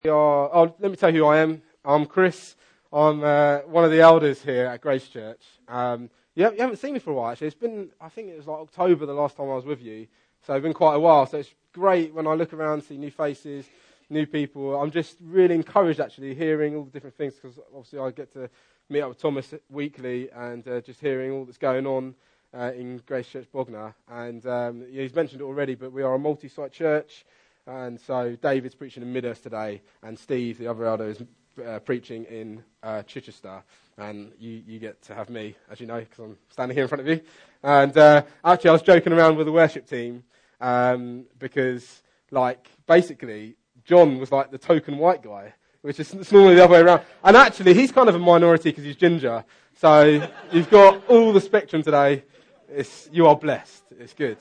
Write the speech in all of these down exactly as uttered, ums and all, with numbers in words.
We are, oh, let me tell you who I am. I'm Chris. I'm uh, one of the elders here at Grace Church. Um, you, haven't, you haven't seen me for a while, actually. It's been, I think it was like October the last time I was with you. So it's been quite a while. So it's great when I look around, see new faces, new people. I'm just really encouraged, actually, hearing all the different things, because obviously I get to meet up with Thomas weekly and uh, just hearing all that's going on uh, in Grace Church Bognor. And um, yeah, he's mentioned it already, but we are a multi-site church. And so David's preaching in Midhurst today, and Steve, the other elder, is uh, preaching in uh, Chichester. And you, you get to have me, as you know, because I'm standing here in front of you. And uh, actually, I was joking around with the worship team um, because, like, basically, John was like the token white guy, which is it's normally the other way around. And actually, he's kind of a minority because he's ginger. So you've got all the spectrum today. It's, you are blessed. It's good.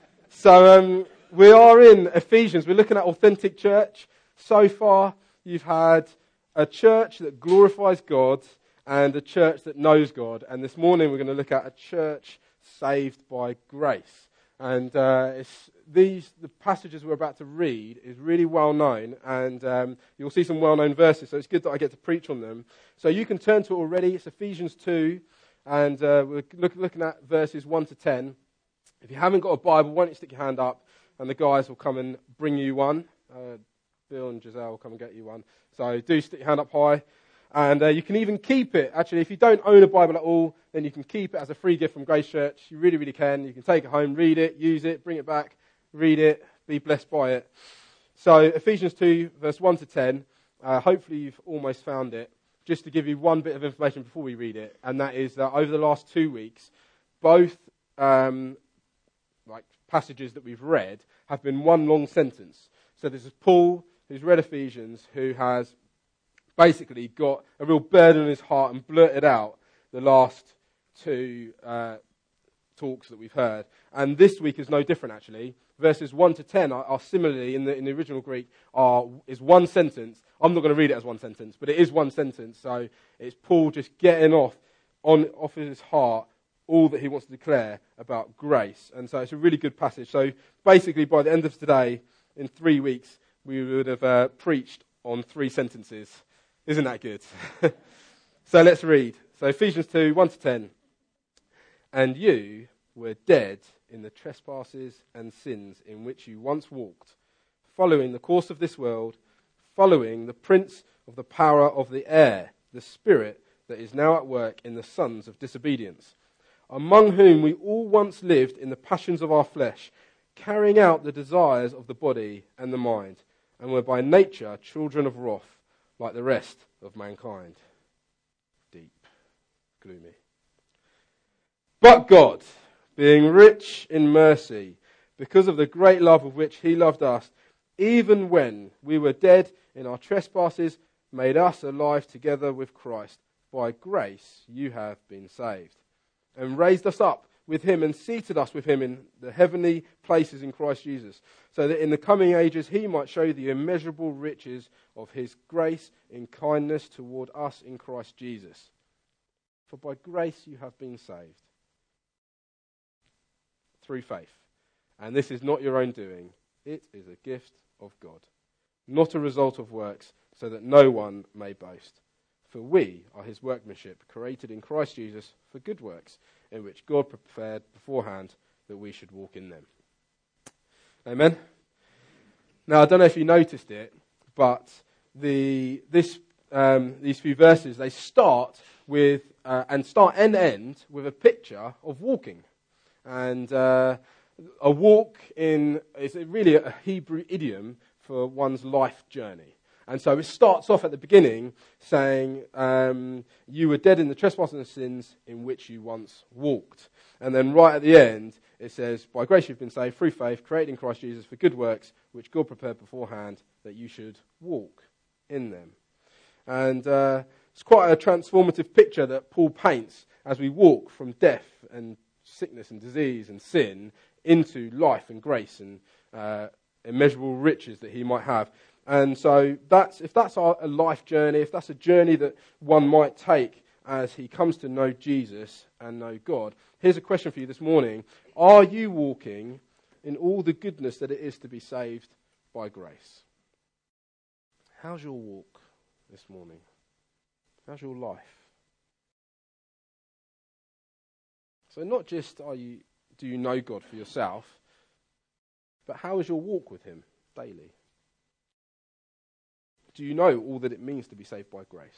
So um, we are in Ephesians. We're looking at authentic church. So far, you've had a church that glorifies God and a church that knows God. And this morning, we're going to look at a church saved by grace. And uh, it's these the passages we're about to read is really well known, and um, you'll see some well-known verses. So it's good that I get to preach on them. So you can turn to it already. It's Ephesians two, and uh, we're look, looking at verses one to ten. If you haven't got a Bible, why don't you stick your hand up, and the guys will come and bring you one. Uh, Bill and Giselle will come and get you one. So do stick your hand up high. And uh, you can even keep it. Actually, if you don't own a Bible at all, then you can keep it as a free gift from Grace Church. You really, really can. You can take it home, read it, use it, bring it back, read it, be blessed by it. So Ephesians two, verse one to ten. Uh, hopefully you've almost found it. Just to give you one bit of information before we read it, and that is that over the last two weeks, both um, like passages that we've read have been one long sentence. So this is Paul, who's read Ephesians, who has basically got a real burden in his heart and blurted out the last two uh, talks that we've heard. And this week is no different, actually. Verses one to ten are, are similarly, in the, in the original Greek, are is one sentence. I'm not going to read it as one sentence, but it is one sentence. So it's Paul just getting off, on, off his heart all that he wants to declare about grace. And so it's a really good passage. So basically, by the end of today, in three weeks, we would have uh, preached on three sentences. Isn't that good? So let's read. So Ephesians two, one to ten. And you were dead in the trespasses and sins in which you once walked, following the course of this world, following the prince of the power of the air, the spirit that is now at work in the sons of disobedience, among whom we all once lived in the passions of our flesh, carrying out the desires of the body and the mind, and were by nature children of wrath, like the rest of mankind. Deep, gloomy. But God, being rich in mercy, because of the great love with which he loved us, even when we were dead in our trespasses, made us alive together with Christ. By grace you have been saved, and raised us up with him and seated us with him in the heavenly places in Christ Jesus, so that in the coming ages he might show the immeasurable riches of his grace in kindness toward us in Christ Jesus. For by grace you have been saved, through faith. And this is not your own doing. It is a gift of God, not a result of works, so that no one may boast. For we are his workmanship, created in Christ Jesus for good works, in which God prepared beforehand that we should walk in them. Amen? Now, I don't know if you noticed it, but the this um, these few verses, they start with, uh, and start and end with a picture of walking. And uh, a walk in is really a Hebrew idiom for one's life journey. And so it starts off at the beginning saying, um, you were dead in the trespasses and sins in which you once walked. And then right at the end, it says, by grace you've been saved through faith, created in Christ Jesus for good works, which God prepared beforehand that you should walk in them. And uh, it's quite a transformative picture that Paul paints as we walk from death and sickness and disease and sin into life and grace and uh, immeasurable riches that he might have. And so that's if that's our, a life journey, if that's a journey that one might take as he comes to know Jesus and know God, here's a question for you this morning. Are you walking in all the goodness that it is to be saved by grace? how's your walk this morning? How's your life? So not just are you, do you know God for yourself, but how is your walk with him daily? Do you know all that it means to be saved by grace?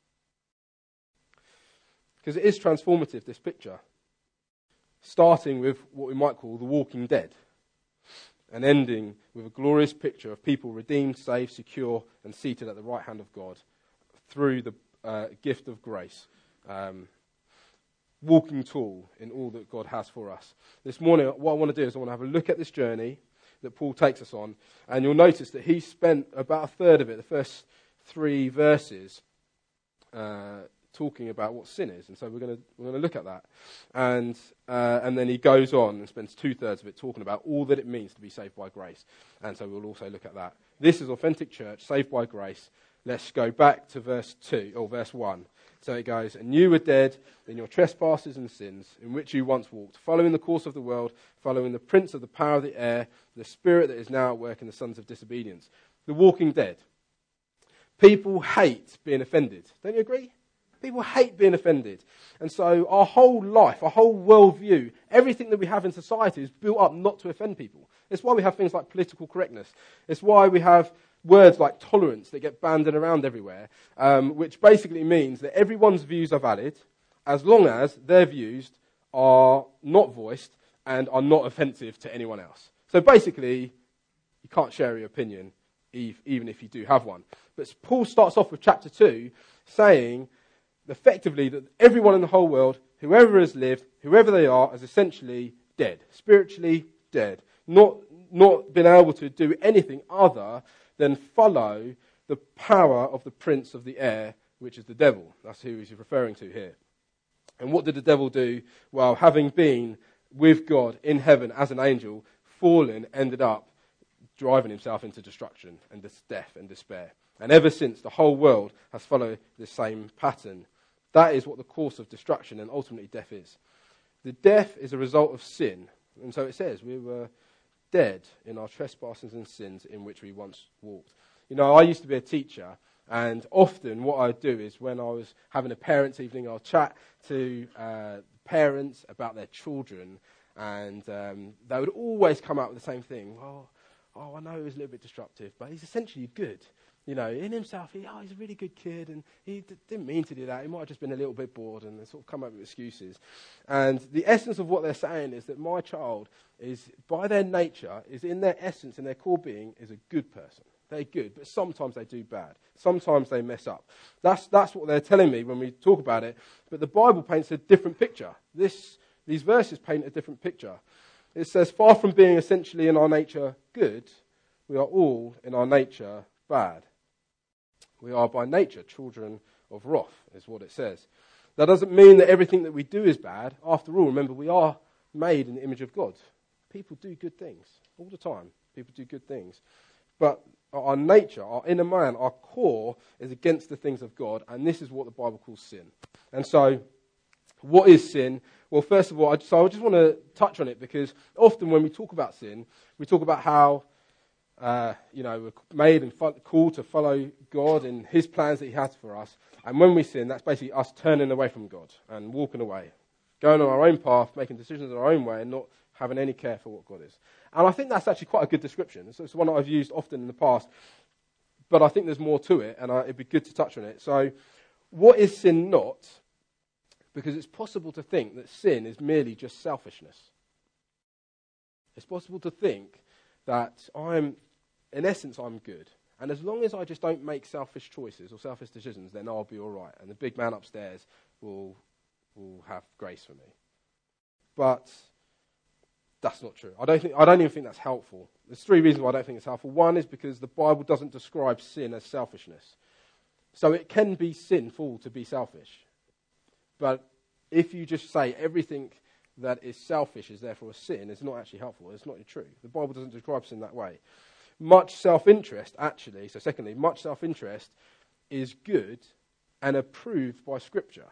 Because it is transformative, this picture. Starting with what we might call the walking dead, and ending with a glorious picture of people redeemed, saved, secure, and seated at the right hand of God through the uh, gift of grace. Um, walking tall in all that God has for us. This morning, what I want to do is I want to have a look at this journey that Paul takes us on, and you'll notice that he spent about a third of it, the first three verses, uh, talking about what sin is, and so we're going to we're going to look at that, and uh, and then he goes on and spends two thirds of it talking about all that it means to be saved by grace, and so we'll also look at that. This is Authentic Church, saved by grace. Let's go back to verse two or verse one. So it goes, and you were dead in your trespasses and sins, in which you once walked, following the course of the world, following the prince of the power of the air, the spirit that is now at work in the sons of disobedience. The walking dead. People hate being offended. Don't you agree? People hate being offended. And so our whole life, our whole worldview, everything that we have in society is built up not to offend people. It's why we have things like political correctness. It's why we have words like tolerance that get banded around everywhere, um, which basically means that everyone's views are valid as long as their views are not voiced and are not offensive to anyone else. So basically, you can't share your opinion even if you do have one. But Paul starts off with chapter two saying effectively that everyone in the whole world, whoever has lived, whoever they are, is essentially dead, spiritually dead, not, not been able to do anything other than follow the power of the prince of the air, which is the devil. That's who he's referring to here. And what did the devil do? Well, having been with God in heaven as an angel, fallen, ended up driving himself into destruction and death and despair. And ever since, the whole world has followed the same pattern. That is what the course of destruction and ultimately death is. The death is a result of sin. And so it says, we were dead in our trespasses and sins in which we once walked. You know, I used to be a teacher, and often what I'd do is when I was having a parents' evening, I'll chat to uh, parents about their children, and um, they would always come out with the same thing. Well, oh, I know he was a little bit disruptive, but he's essentially good. You know, in himself, he, oh, he's a really good kid, and he d- didn't mean to do that. He might have just been a little bit bored, and they sort of come up with excuses. And the essence of what they're saying is that my child is, by their nature, is in their essence, in their core being, is a good person. They're good, but sometimes they do bad. Sometimes they mess up. That's that's what they're telling me when we talk about it. But the Bible paints a different picture. This These verses paint a different picture. It says, far from being essentially in our nature good, we are all in our nature bad. We are by nature children of wrath, is what it says. That doesn't mean that everything that we do is bad. After all, remember, we are made in the image of God. People do good things all the time. People do good things. But our nature, our inner man, our core is against the things of God, and this is what the Bible calls sin. And so, what is sin? Well, first of all, I just, so I just want to touch on it, because often when we talk about sin, we talk about how Uh, you know, we're made and fo- called to follow God and his plans that he has for us. And when we sin, that's basically us turning away from God and walking away, going on our own path, making decisions in our own way and not having any care for what God is. And I think that's actually quite a good description. It's, it's one that I've used often in the past, but I think there's more to it, and I, it'd be good to touch on it. So what is sin not? Because it's possible to think that sin is merely just selfishness. It's possible to think that I'm... in essence, I'm good. And as long as I just don't make selfish choices or selfish decisions, then I'll be all right. And the big man upstairs will will have grace for me. But that's not true. I don't think I don't even think that's helpful. There's three reasons why I don't think it's helpful. One is because the Bible doesn't describe sin as selfishness. So it can be sinful to be selfish. But if you just say everything that is selfish is therefore a sin, it's not actually helpful. It's not true. The Bible doesn't describe sin that way. Much self-interest, actually, so secondly, much self-interest is good and approved by Scripture.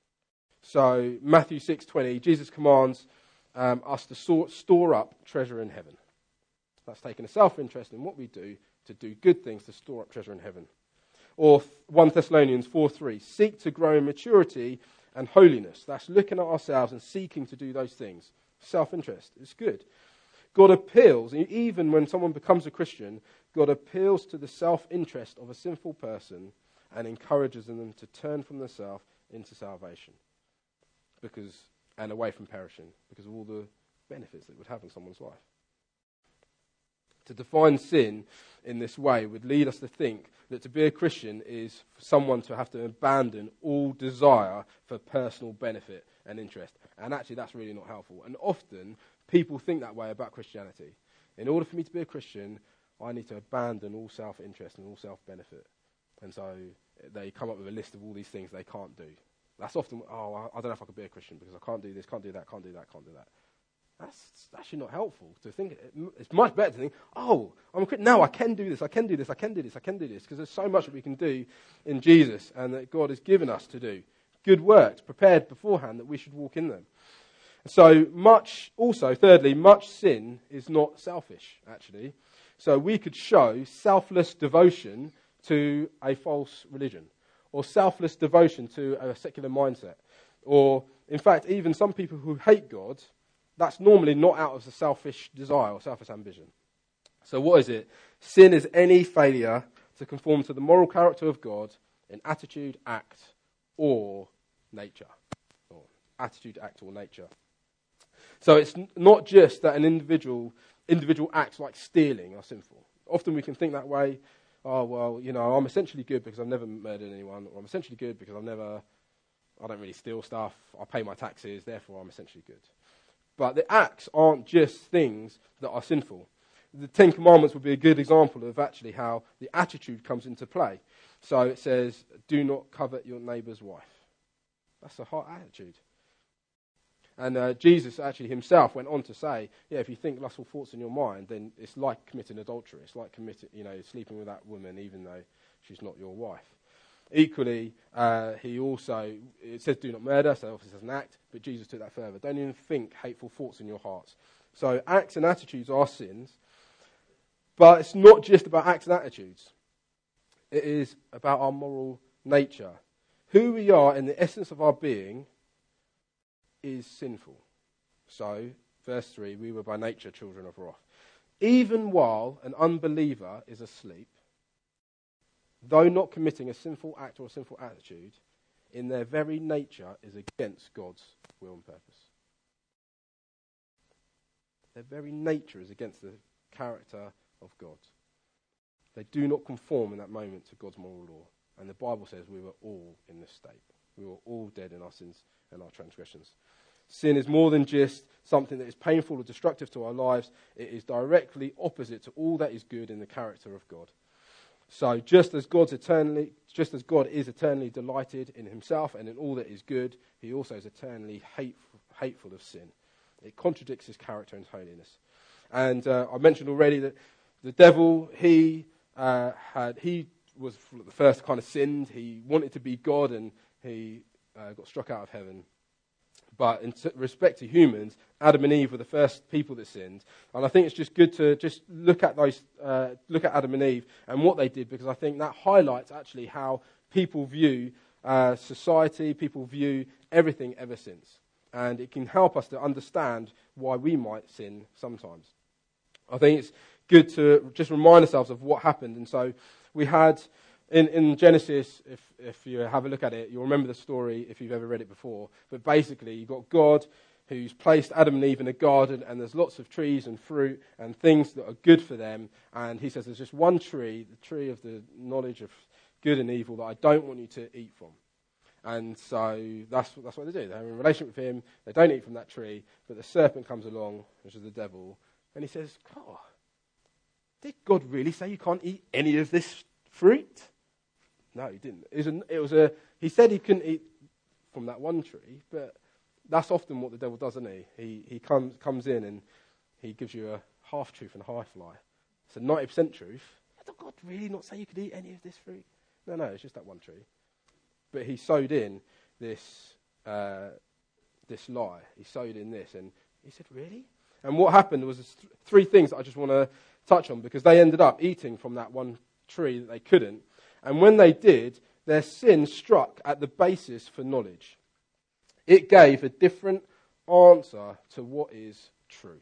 So Matthew six twenty, Jesus commands um, us to store, store up treasure in heaven. That's taking a self-interest in what we do to do good things to store up treasure in heaven. Or First Thessalonians four three, seek to grow in maturity and holiness. That's looking at ourselves and seeking to do those things. Self-interest, it's good. God appeals, even when someone becomes a Christian, God appeals to the self-interest of a sinful person and encourages them to turn from themselves into salvation, because and away from perishing, because of all the benefits that it would have in someone's life. To define sin in this way would lead us to think that to be a Christian is for someone to have to abandon all desire for personal benefit and interest. And actually that's really not helpful. And often people think that way about Christianity. In order for me to be a Christian, I need to abandon all self-interest and all self-benefit. And so they come up with a list of all these things they can't do. That's often, oh, I don't know if I could be a Christian because I can't do this, can't do that, can't do that, can't do that. That's actually not helpful to think. It's much better to think, oh, I'm a Christian. No, I can do this, I can do this, I can do this, I can do this, because there's so much that we can do in Jesus and that God has given us to do. Good works prepared beforehand that we should walk in them. So much, also, thirdly, much sin is not selfish, actually. So we could show selfless devotion to a false religion, or selfless devotion to a secular mindset, or, in fact, even some people who hate God, that's normally not out of a selfish desire or selfish ambition. So what is it? Sin is any failure to conform to the moral character of God in attitude, act, or nature. Or attitude, act, or nature. So it's n- not just that an individual individual acts like stealing are sinful. Often we can think that way. Oh, well, you know, I'm essentially good because I've never murdered anyone, or I'm essentially good because I've never, I don't really steal stuff, I pay my taxes, therefore I'm essentially good. But the acts aren't just things that are sinful. The Ten Commandments would be a good example of actually how the attitude comes into play. So it says, do not covet your neighbour's wife. That's a hot attitude. And uh, Jesus actually himself went on to say, yeah, if you think lustful thoughts in your mind, then it's like committing adultery. It's like committing, you know, sleeping with that woman even though she's not your wife. Equally, uh, he also, it says do not murder, so obviously it's an act, but Jesus took that further. Don't even think hateful thoughts in your hearts. So acts and attitudes are sins, but it's not just about acts and attitudes. It is about our moral nature. Who we are in the essence of our being is sinful. So, verse three, we were by nature children of wrath. Even while an unbeliever is asleep, though not committing a sinful act or a sinful attitude, in their very nature is against God's will and purpose. Their very nature is against the character of God. They do not conform in that moment to God's moral law. And the Bible says we were all in this state. We were all dead in our sins and our transgressions. Sin is more than just something that is painful or destructive to our lives. It is directly opposite to all that is good in the character of God. So just as God's eternally, just as God is eternally delighted in himself and in all that is good, he also is eternally hateful, hateful of sin. It contradicts his character and holiness. And uh, I mentioned already that the devil, he uh, had, he was the first kind of sinned. He wanted to be God, and he uh, got struck out of heaven. But in respect to humans, Adam and Eve were the first people that sinned. And I think it's just good to just look at those, uh, look at Adam and Eve and what they did, because I think that highlights actually how people view uh, society, people view everything ever since. And it can help us to understand why we might sin sometimes. I think it's good to just remind ourselves of what happened. And so we had, in, in Genesis, if, if you have a look at it, you'll remember the story if you've ever read it before. But basically, you've got God who's placed Adam and Eve in a garden, and there's lots of trees and fruit and things that are good for them. And he says there's just one tree, the tree of the knowledge of good and evil, that I don't want you to eat from. And so that's, that's what they do. They're in a relationship with him. They don't eat from that tree. But the serpent comes along, which is the devil, and he says, God, did God really say you can't eat any of this fruit? No, he didn't. It was, a, it was a. He said he couldn't eat from that one tree, but that's often what the devil does, isn't he? He, he comes, comes in and he gives you a half-truth and a half-lie. It's a ninety percent truth. Did God really not say you could eat any of this fruit? No, no, it's just that one tree. But he sowed in this uh, this lie. He sowed in this, and he said, really? And what happened was th- three things that I just want to touch on, because they ended up eating from that one tree that they couldn't. And when they did, their sin struck at the basis for knowledge. It gave a different answer to what is true.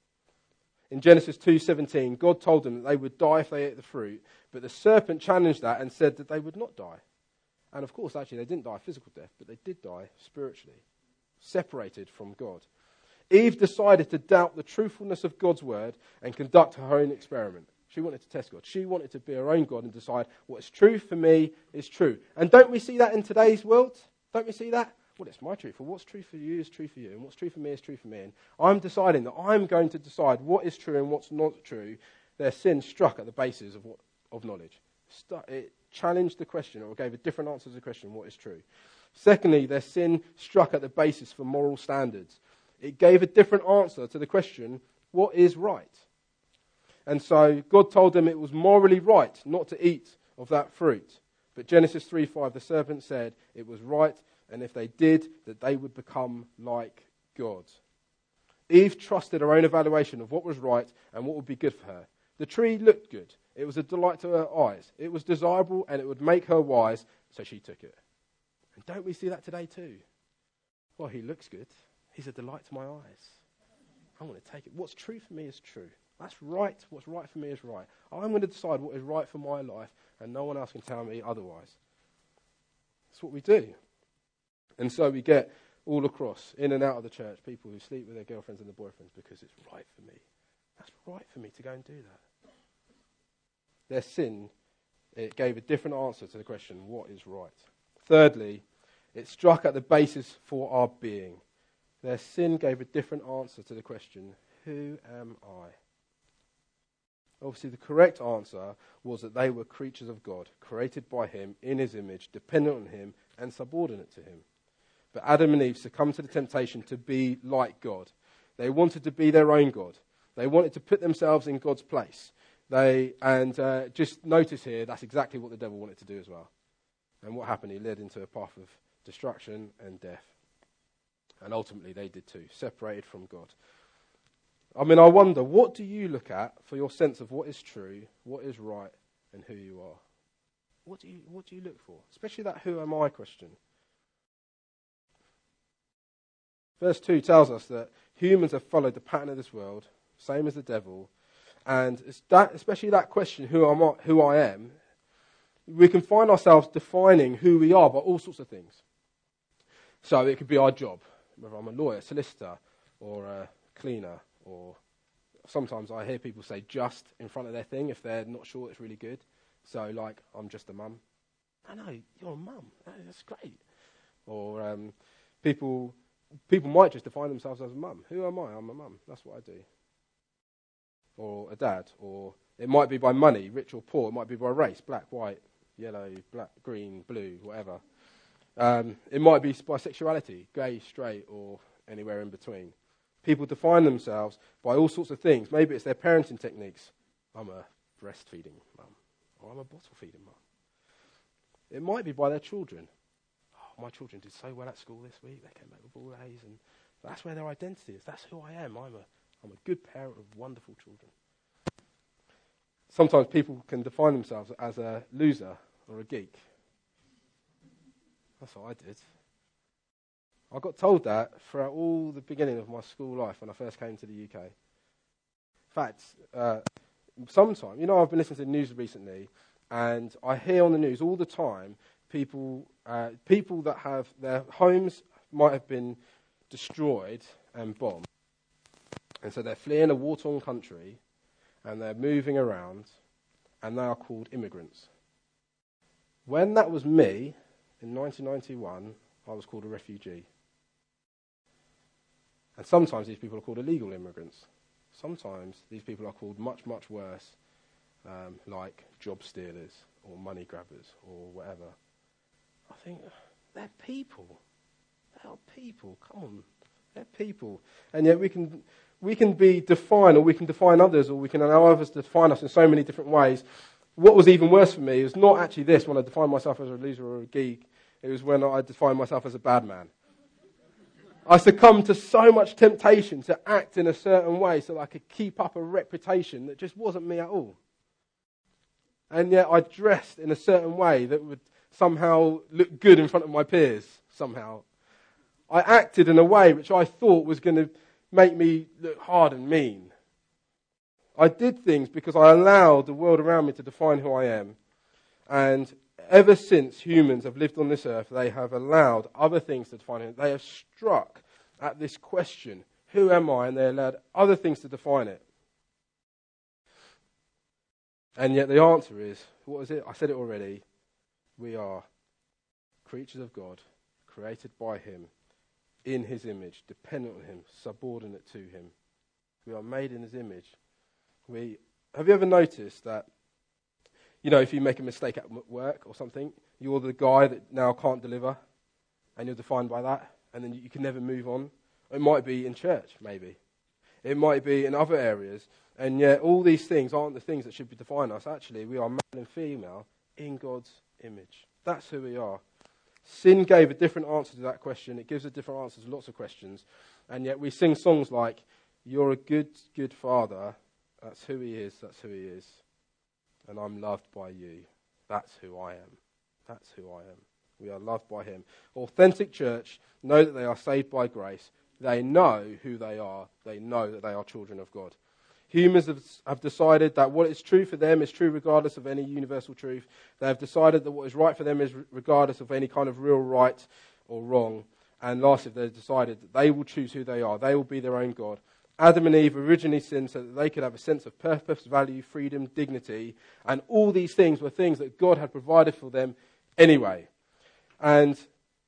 In Genesis two seventeen, God told them that they would die if they ate the fruit, but the serpent challenged that and said that they would not die. And of course, actually, they didn't die a physical death, but they did die spiritually, separated from God. Eve decided to doubt the truthfulness of God's word and conduct her own experiment. She wanted to test God. She wanted to be her own God and decide what is true for me is true. And don't we see that in today's world? Don't we see that? Well, it's my truth. Well, what's true for you is true for you. And what's true for me is true for me. And I'm deciding that I'm going to decide what is true and what's not true. Their sin struck at the basis of what, of knowledge. It challenged the question, or gave a different answer to the question, what is true. Secondly, their sin struck at the basis for moral standards. It gave a different answer to the question, what is right? And so God told them it was morally right not to eat of that fruit. But Genesis three five, the serpent said it was right, and if they did, that they would become like God. Eve trusted her own evaluation of what was right and what would be good for her. The tree looked good. It was a delight to her eyes. It was desirable and it would make her wise, so she took it. And don't we see that today too? Well, he looks good. He's a delight to my eyes. I want to take it. What's true for me is true. That's right. What's right for me is right. I'm going to decide what is right for my life, and no one else can tell me otherwise. That's what we do. And so we get all across, in and out of the church, people who sleep with their girlfriends and their boyfriends because it's right for me. That's right for me to go and do that. Their sin, it gave a different answer to the question, what is right? Thirdly, it struck at the basis for our being. Their sin gave a different answer to the question, who am I? Obviously, the correct answer was that they were creatures of God, created by him, in his image, dependent on him, and subordinate to him. But Adam and Eve succumbed to the temptation to be like God. They wanted to be their own God. They wanted to put themselves in God's place. They And uh, just notice here, that's exactly what the devil wanted to do as well. And what happened? He led into a path of destruction and death. And ultimately they did too, separated from God. I mean, I wonder, what do you look at for your sense of what is true, what is right, and who you are? What do you, what do you look for? Especially that who am I question. Verse two tells us that humans have followed the pattern of this world, same as the devil, and it's that, especially that question, who am I, who I am, we can find ourselves defining who we are by all sorts of things. So it could be our job, whether I'm a lawyer, solicitor, or a cleaner, or sometimes I hear people say just in front of their thing if they're not sure it's really good. So like, I'm just a mum. I know, you're a mum. That's great. Or um, people people might just define themselves as a mum. Who am I? I'm a mum. That's what I do. Or a dad. Or it might be by money, rich or poor. It might be by race, black, white, yellow, black, green, blue, whatever. Um, it might be by sexuality, gay, straight, or anywhere in between. People define themselves by all sorts of things. Maybe it's their parenting techniques. I'm a breastfeeding mum. Or I'm a bottle feeding mum. It might be by their children. Oh, my children did so well at school this week. They came back with all A's. And that's where their identity is. That's who I am. I'm a, I'm a good parent of wonderful children. Sometimes people can define themselves as a loser or a geek. That's what I did. I got told that throughout all the beginning of my school life when I first came to the U K. In fact, uh, sometimes, you know, I've been listening to the news recently, and I hear on the news all the time people uh, people that have their homes might have been destroyed and bombed, and so they're fleeing a war-torn country, and they're moving around, and they are called immigrants. When that was me in nineteen ninety-one, I was called a refugee. And sometimes these people are called illegal immigrants. Sometimes these people are called much, much worse, um, like job stealers or money grabbers or whatever. I think, they're people. They are people. Come on. They're people. And yet we can we can be defined, or we can define others, or we can allow others to define us in so many different ways. What was even worse for me was not actually this, when I defined myself as a loser or a geek. It was when I defined myself as a bad man. I succumbed to so much temptation to act in a certain way so that I could keep up a reputation that just wasn't me at all. And yet I dressed in a certain way that would somehow look good in front of my peers, somehow. I acted in a way which I thought was going to make me look hard and mean. I did things because I allowed the world around me to define who I am. And ever since humans have lived on this earth, they have allowed other things to define it. They have struck at this question, who am I? And they allowed other things to define it. And yet the answer is, what is it? I said it already. We are creatures of God, created by Him, in His image, dependent on Him, subordinate to Him. We are made in His image. We have you ever noticed that, you know, if you make a mistake at work or something, you're the guy that now can't deliver, and you're defined by that, and then you can never move on. It might be in church, maybe. It might be in other areas, and yet all these things aren't the things that should be define us. Actually, we are male and female in God's image. That's who we are. Sin gave a different answer to that question. It gives a different answer to lots of questions, and yet we sing songs like, "You're a good, good Father." That's who He is. That's who He is. And I'm loved by you. That's who I am. That's who I am. We are loved by Him. Authentic church know that they are saved by grace. They know who they are. They know that they are children of God. Humans have, have decided that what is true for them is true regardless of any universal truth. They have decided that what is right for them is regardless of any kind of real right or wrong. And lastly, they've decided that they will choose who they are. They will be their own God. Adam and Eve originally sinned so that they could have a sense of purpose, value, freedom, dignity. And all these things were things that God had provided for them anyway. And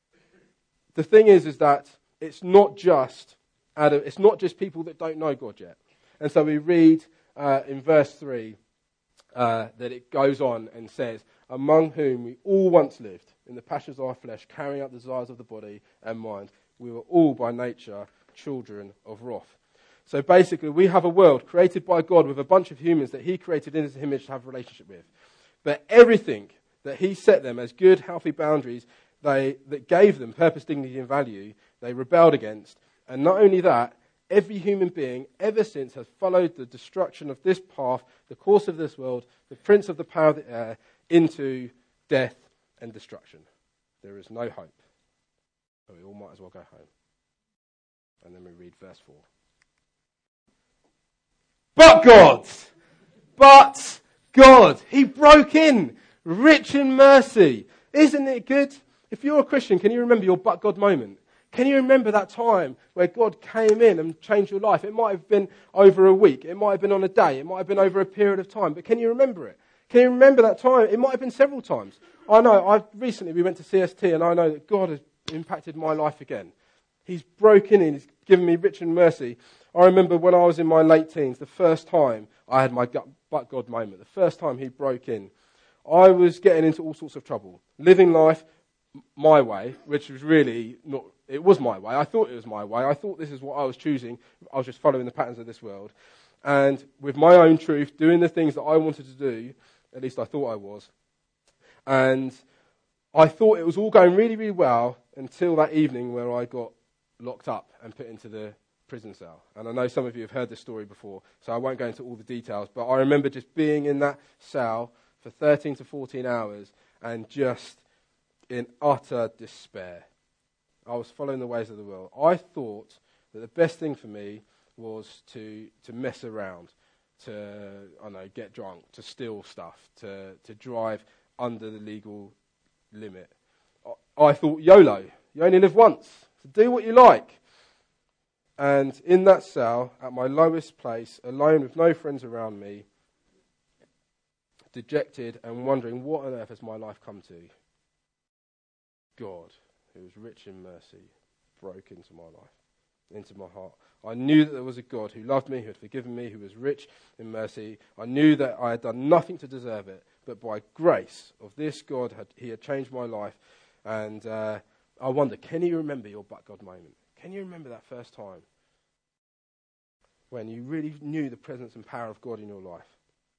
the thing is, is that it's not just Adam, it's not just people that don't know God yet. And so we read uh, in verse three uh, that it goes on and says, among whom we all once lived in the passions of our flesh, carrying out the desires of the body and mind. We were all by nature children of wrath. So basically we have a world created by God with a bunch of humans that He created in His image to have a relationship with. But everything that He set them as good, healthy boundaries they that gave them purpose, dignity and value, they rebelled against. And not only that, every human being ever since has followed the destruction of this path, the course of this world, the prince of the power of the air, into death and destruction. There is no hope. So we all might as well go home. And then we read verse four. But God, but God, He broke in, rich in mercy. Isn't it good? If you're a Christian, can you remember your but God moment? Can you remember that time where God came in and changed your life? It might have been over a week. It might have been on a day. It might have been over a period of time. But can you remember it? Can you remember that time? It might have been several times. I know, I recently we went to C S T and I know that God has impacted my life again. He's broken in. He's given me rich in mercy. I remember when I was in my late teens, the first time I had my but God moment, the first time He broke in, I was getting into all sorts of trouble. Living life my way, which was really not, it was my way. I thought it was my way. I thought this is what I was choosing. I was just following the patterns of this world. And with my own truth, doing the things that I wanted to do, at least I thought I was. And I thought it was all going really, really well until that evening where I got locked up and put into the prison cell. And I know some of you have heard this story before, so I won't go into all the details, but I remember just being in that cell for thirteen to fourteen hours and just in utter despair. I was following the ways of the world. I thought that the best thing for me was to to mess around, to I don't know, get drunk, to steal stuff, to, to drive under the legal limit. I, I thought, YOLO, you only live once, so do what you like. And in that cell, at my lowest place, alone with no friends around me, dejected and wondering, what on earth has my life come to? God, who was rich in mercy, broke into my life, into my heart. I knew that there was a God who loved me, who had forgiven me, who was rich in mercy. I knew that I had done nothing to deserve it, but by grace of this God, had, He had changed my life. And uh, I wonder, can you remember your but God moment? Can you remember that first time when you really knew the presence and power of God in your life?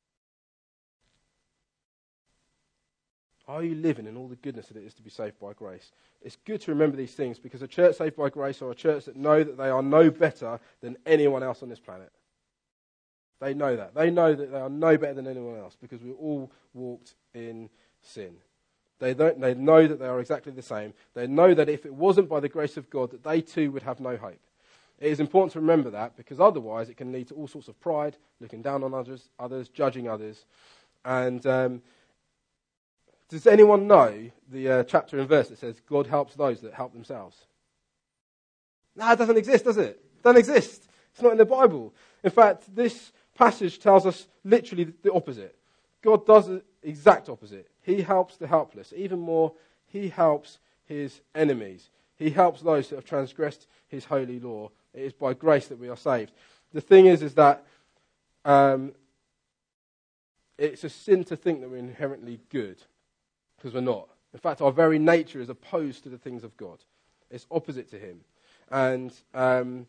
Are you living in all the goodness that it is to be saved by grace? It's good to remember these things because a church saved by grace are a church that know that they are no better than anyone else on this planet. They know that. They know that they are no better than anyone else because we all walked in sin. They don't, they know that they are exactly the same. They know that if it wasn't by the grace of God, that they too would have no hope. It is important to remember that because otherwise it can lead to all sorts of pride, looking down on others, others judging others. And um, does anyone know the uh, chapter and verse that says God helps those that help themselves? No, it doesn't exist, does it? It doesn't exist. It's not in the Bible. In fact, this passage tells us literally the opposite. God does the exact opposite. He helps the helpless. Even more, he helps his enemies. He helps those that have transgressed his holy law. It is by grace that we are saved. The thing is, is that um, it's a sin to think that we're inherently good, because we're not. In fact, our very nature is opposed to the things of God. It's opposite to him. And um,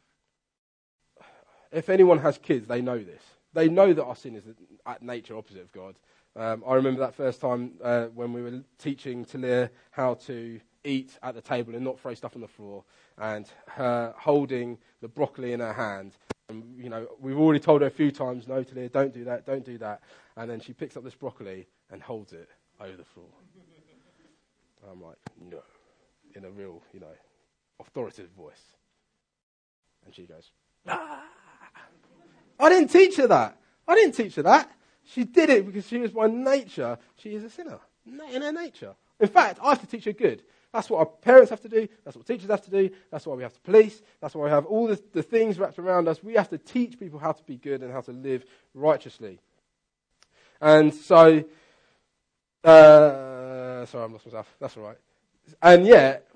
if anyone has kids, they know this. They know that our sin is at nature opposite of God. Um, I remember that first time uh, when we were teaching Talia how to eat at the table and not throw stuff on the floor, and her holding the broccoli in her hand. And, you know, we've already told her a few times, no, Talia, don't do that, don't do that. And then she picks up this broccoli and holds it over the floor. And I'm like, no, in a real, you know, authoritative voice. And she goes, ah. I didn't teach her that. I didn't teach her that. She did it because she was by nature. She is a sinner in her nature. In fact, I have to teach her good. That's what our parents have to do. That's what teachers have to do. That's why we have to police. That's why we have all the, the things wrapped around us. We have to teach people how to be good and how to live righteously. And so, uh, sorry, I've lost myself. That's all right. And yet,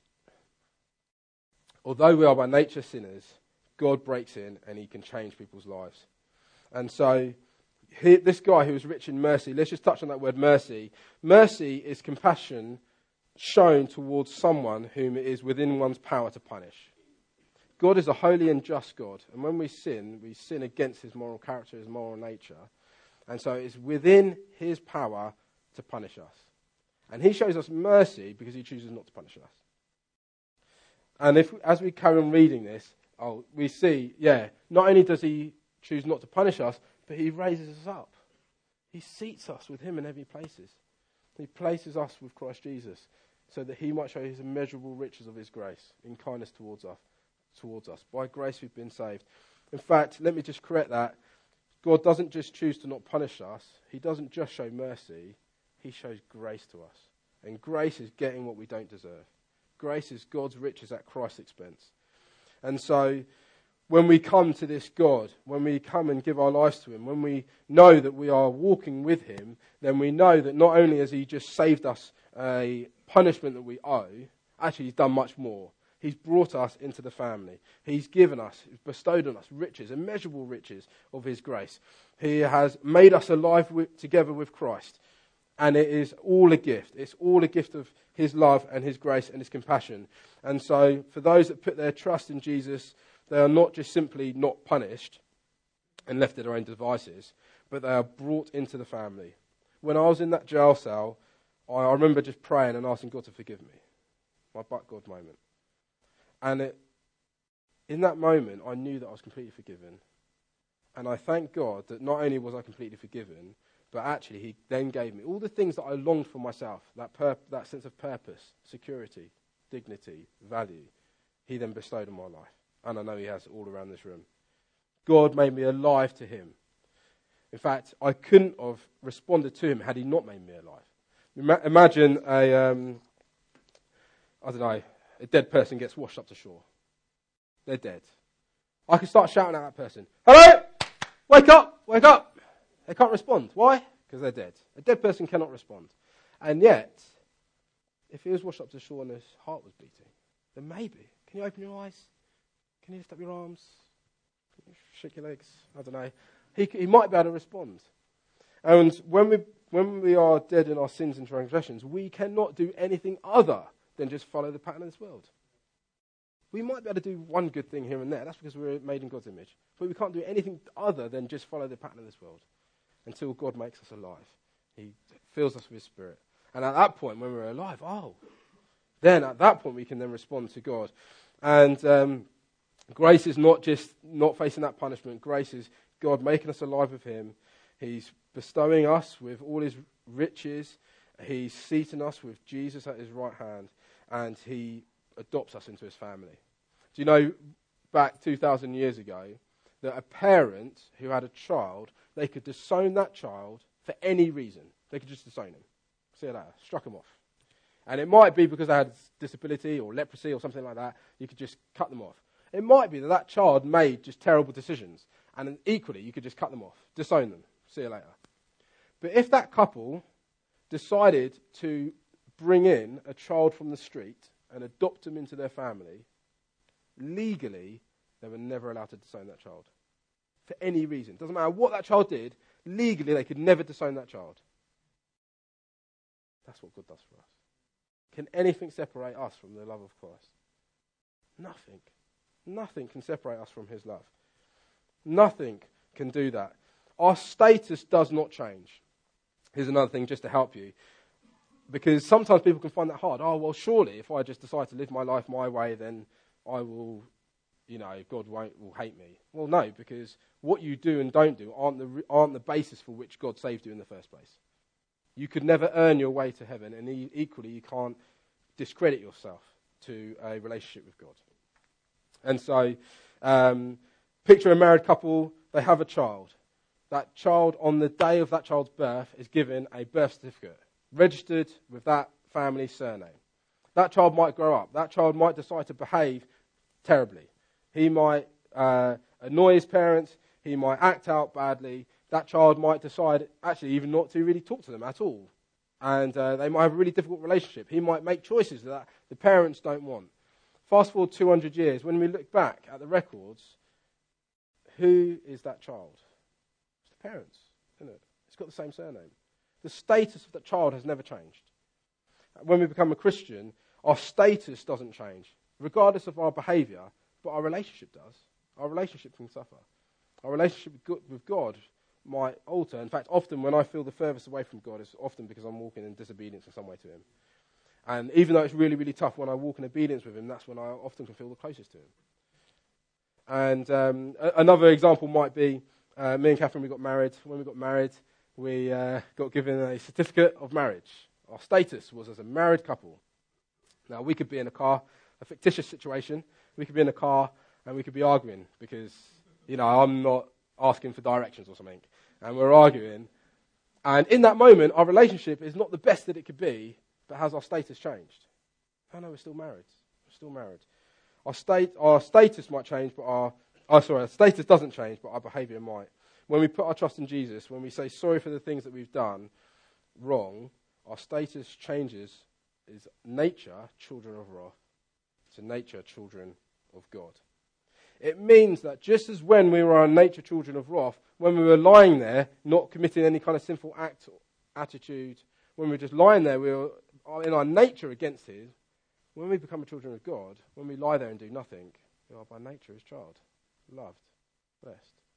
although we are by nature sinners, God breaks in and he can change people's lives. And so, he, this guy who was rich in mercy, let's just touch on that word mercy. Mercy is compassion shown towards someone whom it is within one's power to punish. God is a holy and just God. And when we sin, we sin against his moral character, his moral nature. And so it's within his power to punish us. And he shows us mercy because he chooses not to punish us. And if, as we carry on reading this, oh, we see, yeah, not only does he choose not to punish us, but he raises us up. He seats us with him in heavenly places. He places us with Christ Jesus so that he might show his immeasurable riches of his grace in kindness towards us. Towards us. By grace we've been saved. In fact, let me just correct that. God doesn't just choose to not punish us. He doesn't just show mercy. He shows grace to us. And grace is getting what we don't deserve. Grace is God's riches at Christ's expense. And so when we come to this God, when we come and give our lives to him, when we know that we are walking with him, then we know that not only has he just saved us a punishment that we owe, actually he's done much more. He's brought us into the family. He's given us, bestowed on us riches, immeasurable riches of his grace. He has made us alive with, together with Christ. And it is all a gift. It's all a gift of his love and his grace and his compassion. And so for those that put their trust in Jesus, they are not just simply not punished and left to their own devices, but they are brought into the family. When I was in that jail cell, I remember just praying and asking God to forgive me. My but God moment. And it, in that moment, I knew that I was completely forgiven. And I thank God that not only was I completely forgiven, but actually he then gave me all the things that I longed for myself, that pur- that sense of purpose, security, dignity, value, he then bestowed on my life. And I know he has all around this room. God made me alive to him. In fact, I couldn't have responded to him had he not made me alive. Ima- imagine a, um, I don't know, a dead person gets washed up to shore. They're dead. I could start shouting at that person, hello, wake up, wake up. They can't respond. Why? Because they're dead. A dead person cannot respond. And yet, if he was washed up to shore and his heart was beating, then maybe. Can you open your eyes? Can you lift up your arms? Can you shake your legs? I don't know. He, he might be able to respond. And when we, when we are dead in our sins and transgressions, we cannot do anything other than just follow the pattern of this world. We might be able to do one good thing here and there. That's because we're made in God's image. But we can't do anything other than just follow the pattern of this world until God makes us alive. He fills us with his spirit. And at that point, when we're alive, oh, then at that point we can then respond to God. And um, grace is not just not facing that punishment. Grace is God making us alive with him. He's bestowing us with all his riches. He's seating us with Jesus at his right hand. And he adopts us into his family. Do you know, back two thousand years ago, that a parent who had a child, they could disown that child for any reason. They could just disown him. See you later. Struck him off. And it might be because they had disability or leprosy or something like that. You could just cut them off. It might be that that child made just terrible decisions. And then equally, you could just cut them off. Disown them. See you later. But if that couple decided to bring in a child from the street and adopt him into their family, legally, they were never allowed to disown that child. For any reason. Doesn't matter what that child did, legally they could never disown that child. That's what God does for us. Can anything separate us from the love of Christ? Nothing. Nothing can separate us from his love. Nothing can do that. Our status does not change. Here's another thing just to help you. Because sometimes people can find that hard. Oh, well, surely if I just decide to live my life my way, then I will, you know, God won't will hate me. Well, no, because what you do and don't do aren't the aren't the basis for which God saved you in the first place. You could never earn your way to heaven, and equally you can't discredit yourself to a relationship with God. And so, um, picture a married couple, they have a child. That child, on the day of that child's birth, is given a birth certificate, registered with that family's surname. That child might grow up. That child might decide to behave terribly. He might uh, annoy his parents. He might act out badly. That child might decide actually even not to really talk to them at all. And uh, they might have a really difficult relationship. He might make choices that the parents don't want. Fast forward two hundred years, when we look back at the records, who is that child? It's the parents, isn't it? It's got the same surname. The status of that child has never changed. When we become a Christian, our status doesn't change, regardless of our behaviour, but our relationship does. Our relationship can suffer. Our relationship with God might alter. In fact, often when I feel the furthest away from God, it's often because I'm walking in disobedience in some way to him. And even though it's really, really tough, when I walk in obedience with him, that's when I often can feel the closest to him. And um, a- another example might be, uh, me and Catherine, we got married. When we got married, we uh, got given a certificate of marriage. Our status was as a married couple. Now, we could be in a car, a fictitious situation. We could be in a car and we could be arguing because, you know, I'm not asking for directions or something. And we're arguing. And in that moment, our relationship is not the best that it could be, but has our status changed? Oh no, we're still married. We're still married. Our state, our status might change, but our, oh sorry, our status doesn't change, but our behaviour might. When we put our trust in Jesus, when we say sorry for the things that we've done wrong, our status changes. Is nature children of wrath to nature children of God. It means that just as when we were on nature children of wrath, when we were lying there, not committing any kind of sinful act or attitude, when we were just lying there, we were in our nature against his. When we become children of God, when we lie there and do nothing, we are by nature his child, loved, blessed.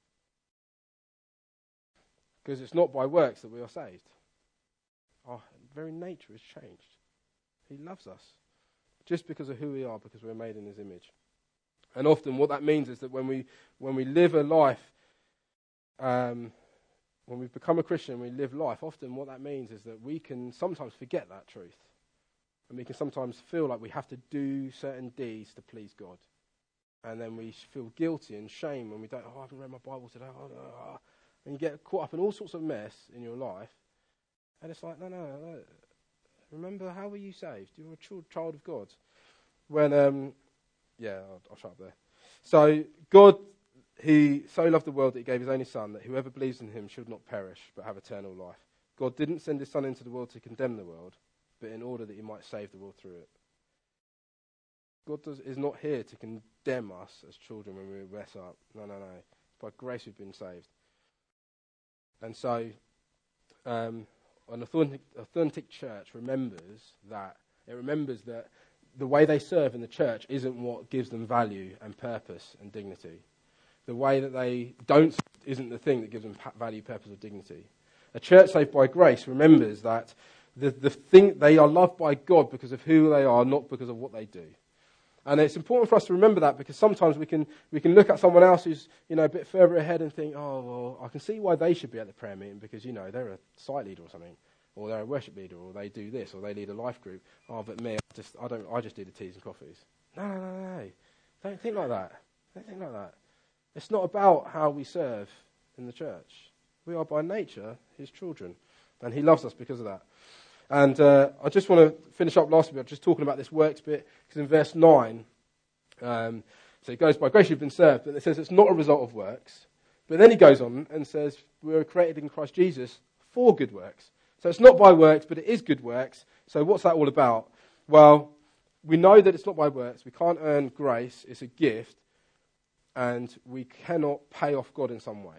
Because it's not by works that we are saved. Our very nature is changed. He loves us just because of who we are, because we're made in his image. And often what that means is that when we when we live a life, um, when we become a Christian, we live life, often what that means is that we can sometimes forget that truth. And we can sometimes feel like we have to do certain deeds to please God. And then we feel guilty and shame when we don't, oh, I haven't read my Bible today. Oh, no, oh. And you get caught up in all sorts of mess in your life. And it's like, no, no, no. Remember, how were you saved? You were a child of God. When, um, yeah, I'll, I'll shut up there. So, God, he so loved the world that he gave his only son, that whoever believes in him should not perish, but have eternal life. God didn't send his son into the world to condemn the world, but in order that he might save the world through it. God does, is not here to condemn us as children when we mess up. No, no, no. It's by grace we've been saved. And so, um, an authentic, authentic church remembers that. It remembers that the way they serve in the church isn't what gives them value and purpose and dignity. The way that they don't isn't the thing that gives them value, purpose, or dignity. A church saved by grace remembers that the, the thing they are loved by God because of who they are, not because of what they do. And it's important for us to remember that, because sometimes we can we can look at someone else who's, you know, a bit further ahead and think, oh, well, I can see why they should be at the prayer meeting because, you know, they're a site leader or something, or they're a worship leader, or they do this, or they lead a life group. Oh, but me, I just I don't I just do the teas and coffees. No, no, no, no. Don't think like that. Don't think like that. It's not about how we serve in the church. We are by nature his children, and he loves us because of that. And uh, I just want to finish up last bit, just talking about this works bit, because in verse nine, um, so it goes, by grace you've been served, but it says it's not a result of works. But then he goes on and says, we were created in Christ Jesus for good works. So it's not by works, but it is good works. So what's that all about? Well, we know that it's not by works. We can't earn grace. It's a gift. And we cannot pay off God in some way.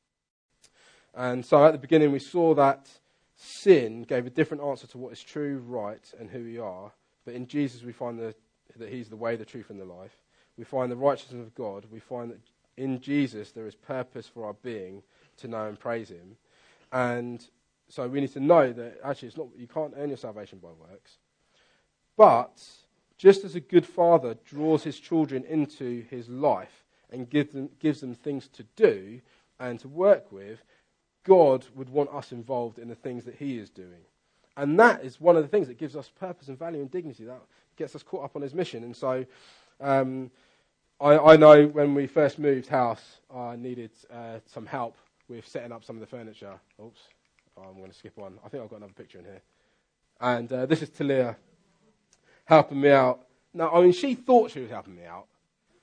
And so at the beginning we saw that sin gave a different answer to what is true, right, and who we are. But in Jesus we find the, that he's the way, the truth, and the life. We find the righteousness of God. We find that in Jesus there is purpose for our being to know and praise him. And so we need to know that actually it's not, you can't earn your salvation by works. But just as a good father draws his children into his life and give them, gives them things to do and to work with, God would want us involved in the things that he is doing. And that is one of the things that gives us purpose and value and dignity. That gets us caught up on his mission. And so um, I, I know when we first moved house, I needed uh, some help with setting up some of the furniture. Oops, oh, I'm going to skip on. I think I've got another picture in here. And uh, this is Talia helping me out. Now, I mean, she thought she was helping me out.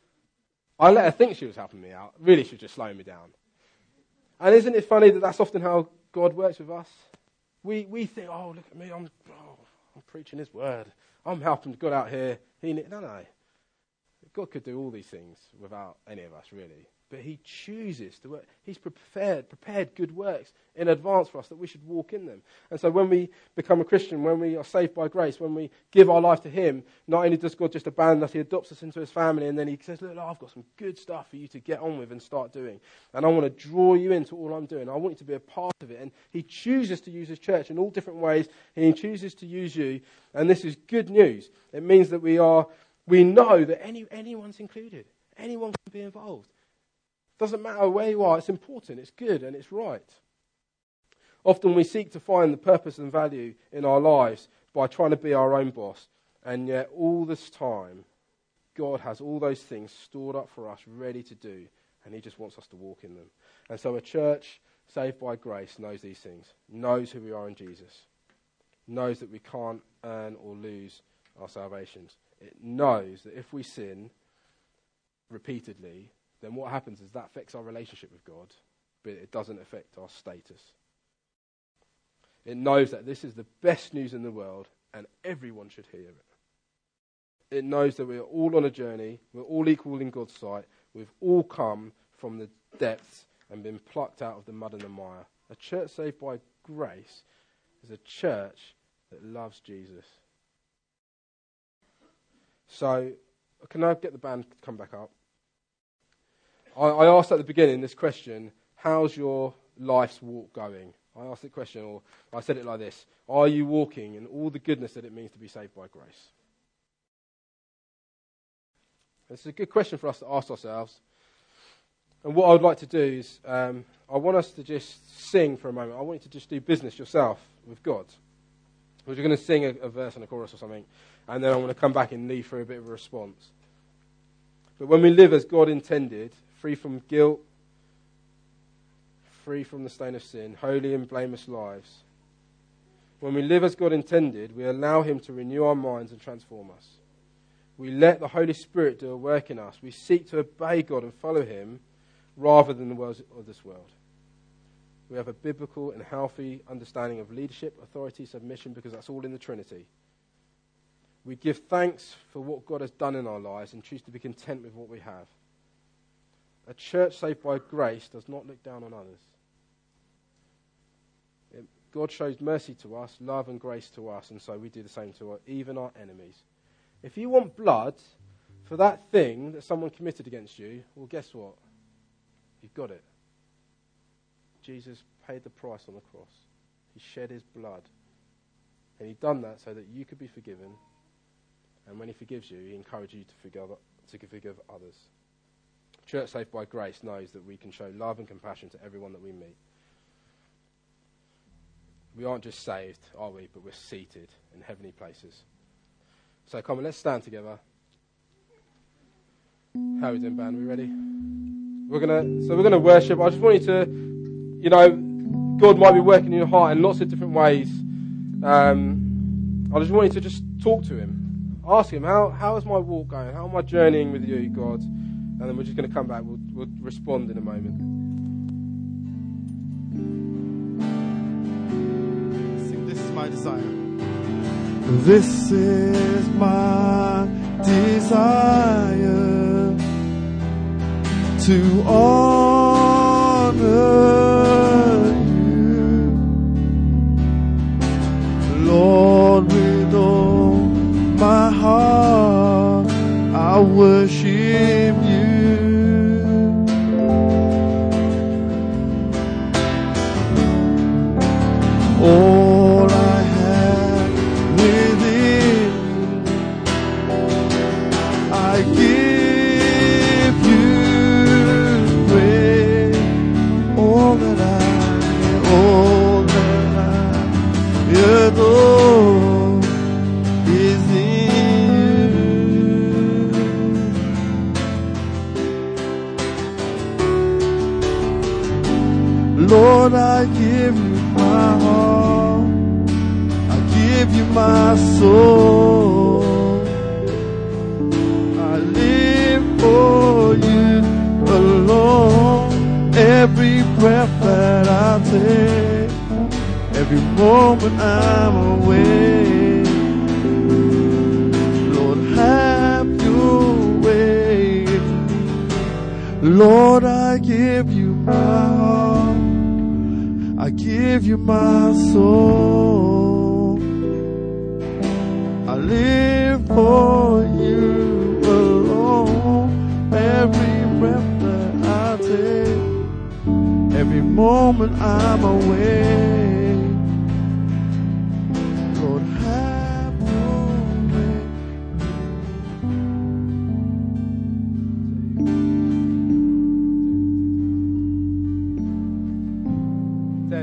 I let her think she was helping me out. Really, she was just slowing me down. And isn't it funny that that's often how God works with us? We we think, oh, look at me, I'm oh, I'm preaching his word. I'm helping God out here. He No, no. God could do all these things without any of us, really. But he chooses to work. He's prepared, prepared good works in advance for us that we should walk in them. And so when we become a Christian, when we are saved by grace, when we give our life to him, not only does God just abandon us, he adopts us into his family, and then he says, look, I've got some good stuff for you to get on with and start doing. And I want to draw you into all I'm doing. I want you to be a part of it. And he chooses to use his church in all different ways. He chooses to use you. And this is good news. It means that we are, we know that any anyone's included. Anyone can be involved. Doesn't matter where you are, it's important, it's good, and it's right. Often we seek to find the purpose and value in our lives by trying to be our own boss. And yet all this time, God has all those things stored up for us, ready to do. And he just wants us to walk in them. And so a church saved by grace knows these things. Knows who we are in Jesus. Knows that we can't earn or lose our salvations. It knows that if we sin repeatedly, then what happens is that affects our relationship with God, but it doesn't affect our status. It knows that this is the best news in the world, and everyone should hear it. It knows that we're all on a journey, we're all equal in God's sight, we've all come from the depths and been plucked out of the mud and the mire. A church saved by grace is a church that loves Jesus. So, can I get the band to come back up? I, I asked at the beginning this question, how's your life's walk going? I asked the question, or I said it like this, are you walking in all the goodness that it means to be saved by grace? It's a good question for us to ask ourselves. And what I would like to do is, um, I want us to just sing for a moment. I want you to just do business yourself with God. We're going to sing a, a verse and a chorus or something, and then I want to come back and lead through a bit of a response. But when we live as God intended, free from guilt, free from the stain of sin, holy and blameless lives, when we live as God intended, we allow him to renew our minds and transform us. We let the Holy Spirit do a work in us. We seek to obey God and follow him rather than the world of this world. We have a biblical and healthy understanding of leadership, authority, submission, because that's all in the Trinity. We give thanks for what God has done in our lives and choose to be content with what we have. A church saved by grace does not look down on others. It, God shows mercy to us, love and grace to us, and so we do the same to our, even our enemies. If you want blood for that thing that someone committed against you, well, guess what? You've got it. Jesus paid the price on the cross. He shed his blood. And he done that so that you could be forgiven And when he forgives you, he encourages you to forgive, to forgive others. Church Saved by Grace knows that we can show love and compassion to everyone that we meet. We aren't just saved, are we? But we're seated in heavenly places. So come on, let's stand together. How are we doing, band? Are we ready? We're gonna. So we're gonna worship. I just want you to, you know, God might be working in your heart in lots of different ways. Um, I just want you to just talk to him. Ask him, how how is my walk going? How am I journeying with you, God? And then we're just going to come back. We'll, we'll respond in a moment. Sing, this is my desire. This is my desire to honor you, Lord, with all my heart I worship you. All I have within, I give you praise. All that I, all that I adore is in you. Lord, I give you my heart, I give you my soul. I live for you alone. Every breath that I take, every moment I'm awake, Lord, have your way. Lord, I give you my heart, I give you my soul. I live for you alone. Every breath that I take, every moment I'm awake, Lord, have your way. Ted.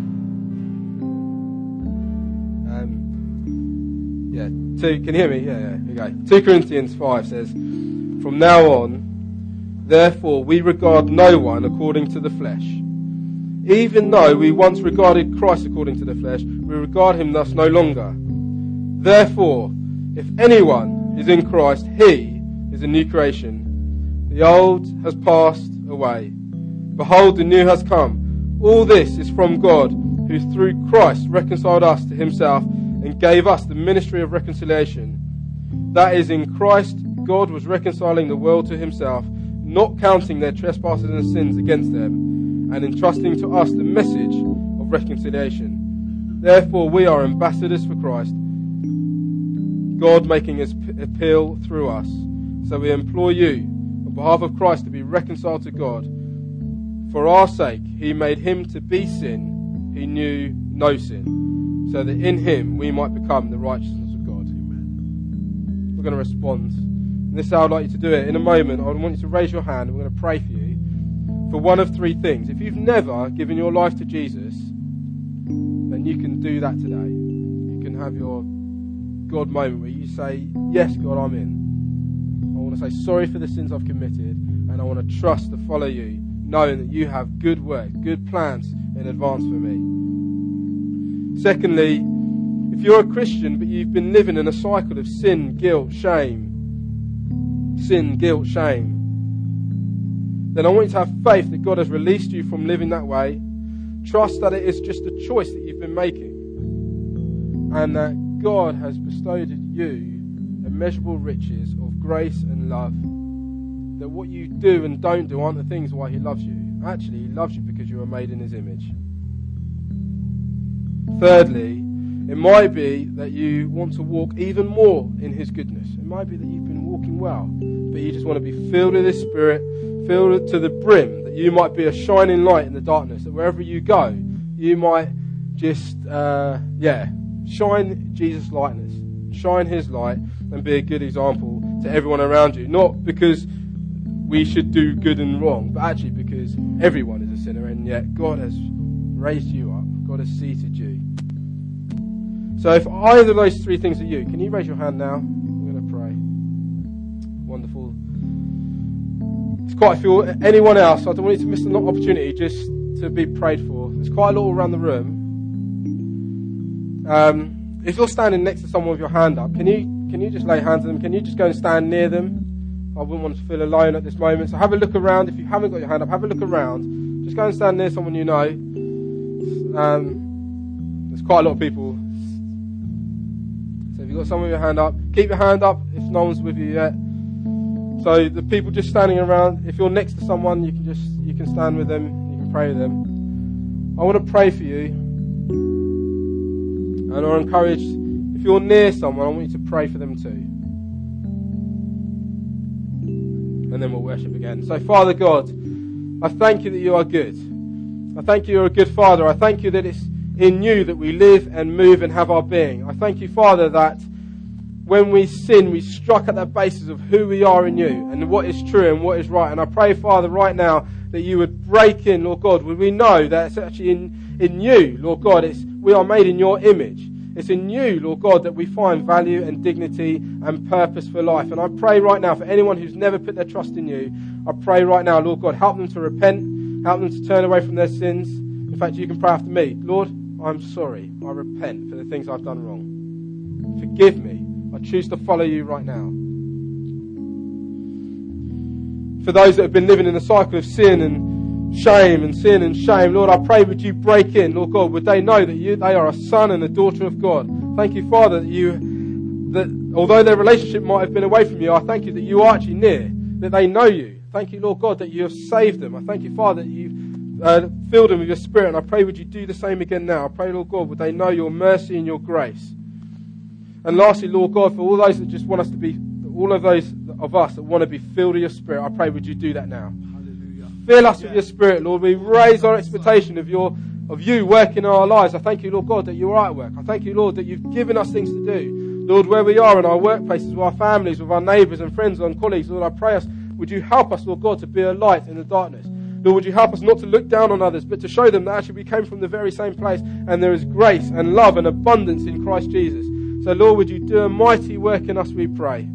Um, yeah, two, can you hear me? Yeah, yeah, here we go. two Corinthians five says, from now on, therefore, we regard no one according to the flesh. Even though we once regarded Christ according to the flesh, we regard him thus no longer. Therefore, if anyone is in Christ, he is a new creation. The old has passed away. Behold, the new has come. All this is from God, who through Christ reconciled us to himself and gave us the ministry of reconciliation. That is, in Christ, God was reconciling the world to himself, not counting their trespasses and sins against them, and entrusting to us the message of reconciliation. Therefore, we are ambassadors for Christ, God making his appeal through us. So we implore you, on behalf of Christ, to be reconciled to God. For our sake, he made him to be sin, he knew no sin, so that in him we might become the righteousness of God. Amen. We're going to respond. And this is how I'd like you to do it. In a moment, I want you to raise your hand and we're going to pray for you for one of three things. If you've never given your life to Jesus, then you can do that today. You can have your God moment where you say, yes, God, I'm in. I want to say sorry for the sins I've committed, and I want to trust to follow you, knowing that you have good work, good plans in advance for me. Secondly, if you're a Christian but you've been living in a cycle of sin, guilt, shame, sin, guilt, shame, then I want you to have faith that God has released you from living that way. Trust that it is just a choice that you've been making, and that God has bestowed you immeasurable riches of grace and love. That what you do and don't do aren't the things why he loves you. Actually, he loves you because you were made in his image. Thirdly, it might be that you want to walk even more in his goodness. It might be that you've been walking well, but you just want to be filled with his Spirit, filled to the brim, that you might be a shining light in the darkness, that wherever you go, you might just, uh, yeah, shine Jesus' likeness. shine his light and be a good example to everyone around you. Not because we should do good and wrong, but actually because everyone is a sinner, and yet God has raised you up. God has seated you. So if either of those three things are you, can you raise your hand now? I'm going to pray. Wonderful. It's quite a few. Anyone else? I don't want you to miss an opportunity just to be prayed for. There's quite a lot around the room. Um, if you're standing next to someone with your hand up, can you can you just lay hands on them? Can you just go and stand near them? I wouldn't want to feel alone at this moment. So have a look around. If you haven't got your hand up, have a look around. Just go and stand near someone you know. Um, there's quite a lot of people. So if you've got someone with your hand up, keep your hand up if no one's with you yet. So the people just standing around, if you're next to someone, you can just you can stand with them, you can pray with them. I want to pray for you. And I encourage, if you're near someone, I want you to pray for them too. And then we'll worship again. So Father God, I thank you that you are good. I thank you you're a good Father. I thank you that it's in you that we live and move and have our being. I thank you, Father, that when we sin, we strike at the basis of who we are in you and what is true and what is right. And I pray, Father, right now that you would break in, Lord God. We know that it's actually in, in you, Lord God. It's, we are made in your image. It's in you, Lord God, that we find value and dignity and purpose for life. And I pray right now for anyone who's never put their trust in you, I pray right now, Lord God, help them to repent, help them to turn away from their sins. In fact, you can pray after me. Lord, I'm sorry. I repent for the things I've done wrong. Forgive me. I choose to follow you right now. For those that have been living in a cycle of sin and shame and sin and shame, Lord, I pray would you break in, Lord God, would they know that you they are a son and a daughter of God. Thank you, Father, that you that although their relationship might have been away from you, I thank you that you are actually near, that they know you. Thank you, Lord God, that you have saved them. I thank you, Father, that you've uh, filled them with your Spirit, and I pray would you do the same again now. I pray, Lord God, would they know your mercy and your grace. And lastly, Lord God, for all those that just want us to be, all of those of us that want to be filled with your Spirit, I pray would you do that now. Hallelujah. Fill us yes. with your Spirit, Lord. We raise our expectation of your of you working in our lives. I thank you, Lord God, that you are at work. I thank you, Lord, that you've given us things to do. Lord, where we are in our workplaces, with our families, with our neighbours and friends and colleagues, Lord, I pray us, would you help us, Lord God, to be a light in the darkness. Lord, would you help us not to look down on others, but to show them that actually we came from the very same place and there is grace and love and abundance in Christ Jesus. So, Lord, would you do a mighty work in us, we pray.